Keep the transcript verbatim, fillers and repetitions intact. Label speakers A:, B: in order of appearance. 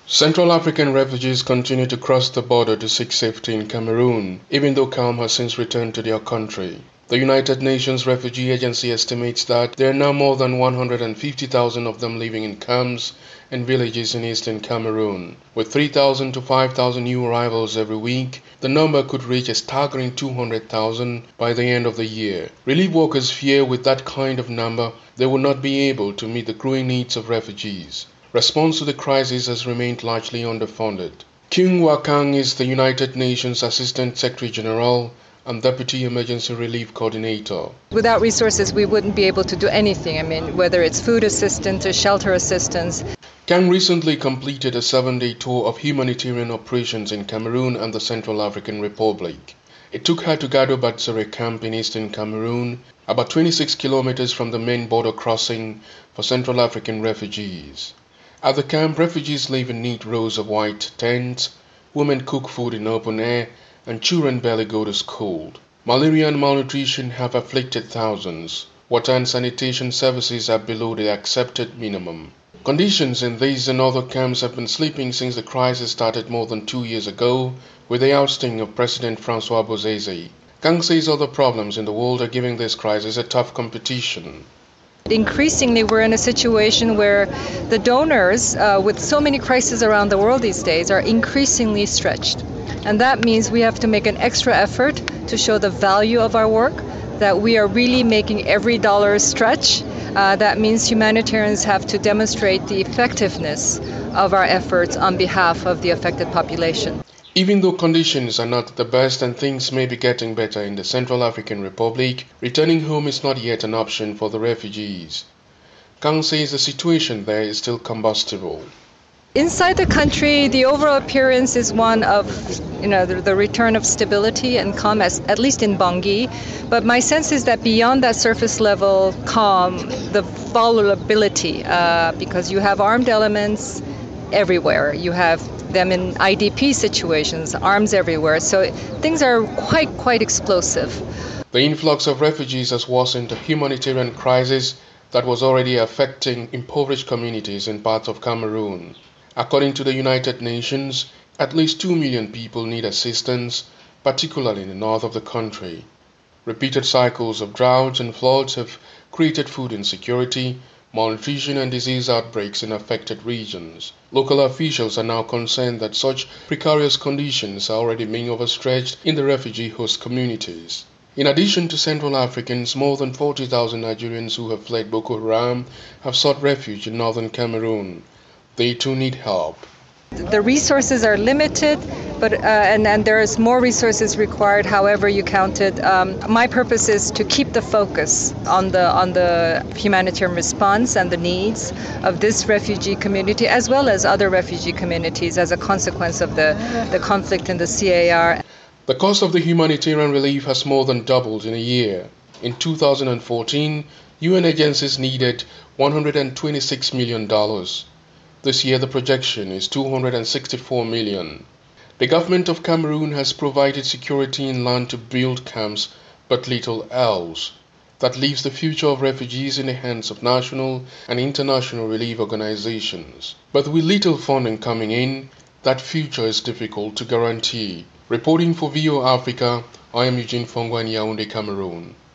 A: Central African refugees continue to cross the border to seek safety in Cameroon, even though calm has since returned to their country. The United Nations Refugee Agency estimates that there are now more than one hundred fifty thousand of them living in camps and villages in eastern Cameroon. With three thousand to five thousand new arrivals every week, the number could reach a staggering two hundred thousand by the end of the year. Relief workers fear with that kind of number, they will not be able to meet the growing needs of refugees. Response to the crisis has remained largely underfunded. Kyung Wha Kang is the United Nations Assistant Secretary General and Deputy Emergency Relief Coordinator.
B: Without resources, we wouldn't be able to do anything. I mean, whether it's food assistance or shelter assistance.
A: Kang recently completed a seven-day tour of humanitarian operations in Cameroon and the Central African Republic. It took her to Gado Batsere camp in eastern Cameroon, about twenty-six kilometers from the main border crossing for Central African refugees. At the camp, refugees live in neat rows of white tents, women cook food in open air, and children barely go to school. Malaria and malnutrition have afflicted thousands. Water and sanitation services are below the accepted minimum. Conditions in these and other camps have been sleeping since the crisis started more than two years ago with the ousting of President Francois Bozeze. Kang says other problems in the world are giving this crisis a tough competition.
B: Increasingly, we're in a situation where the donors, uh, with so many crises around the world these days, are increasingly stretched. And that means we have to make an extra effort to show the value of our work, that we are really making every dollar stretch. Uh, that means humanitarians have to demonstrate the effectiveness of our efforts on behalf of the affected population.
A: Even though conditions are not the best and things may be getting better in the Central African Republic, returning home is not yet an option for the refugees. Kang says the situation there is still combustible.
B: Inside the country, the overall appearance is one of, you know, the, the return of stability and calm, as, at least in Bangui. But my sense is that beyond that surface level calm, the vulnerability, uh, because you have armed elements everywhere. You have them in I D P situations, arms everywhere. So things are quite, quite explosive.
A: The influx of refugees has worsened the humanitarian crisis that was already affecting impoverished communities in parts of Cameroon. According to the United Nations, at least two million people need assistance, particularly in the north of the country. Repeated cycles of droughts and floods have created food insecurity, malnutrition and disease outbreaks in affected regions. Local officials are now concerned that such precarious conditions are already being overstretched in the refugee host communities. In addition to Central Africans, more than forty thousand Nigerians who have fled Boko Haram have sought refuge in northern Cameroon. They too need help.
B: The resources are limited, but uh, and, and there is more resources required, however you count it. Um, my purpose is to keep the focus on the on the humanitarian response and the needs of this refugee community, as well as other refugee communities as a consequence of the, the conflict in the C A R.
A: The cost of the humanitarian relief has more than doubled in a year. In two thousand fourteen, U N agencies needed one hundred twenty-six million dollars. This year the projection is two hundred sixty-four million dollars. The government of Cameroon has provided security in land to build camps, but little else. That leaves the future of refugees in the hands of national and international relief organizations. But with little funding coming in, that future is difficult to guarantee. Reporting for V O Africa, I am Eugene Fongwa in Yaoundé, Cameroon.